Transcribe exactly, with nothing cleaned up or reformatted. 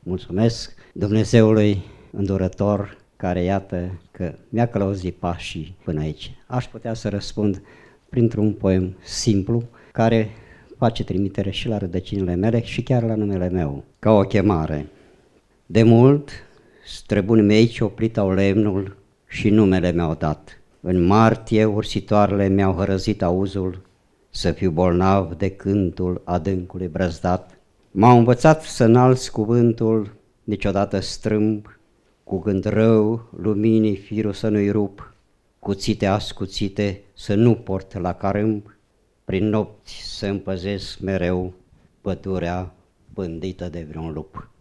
mulțumesc Dumnezeului îndurător care iată că mi-a călăuzit pașii până aici. Aș putea să răspund printr-un poem simplu care face trimitere și la rădăcinile mele și chiar la numele meu, ca o chemare. De mult, străbunii mei cioplit au lemnul și numele mi-au dat. În martie ursitoarele mi-au hărăzit auzul, să fiu bolnav de cântul adâncului brăzdat. M-au învățat să înalți cuvântul, niciodată strâmb, cu gând rău luminii firul să nu-i rup, cuțite ascuțite să nu port la carâmb, prin nopți să împăzesc mereu pădurea pândită de vreun lup.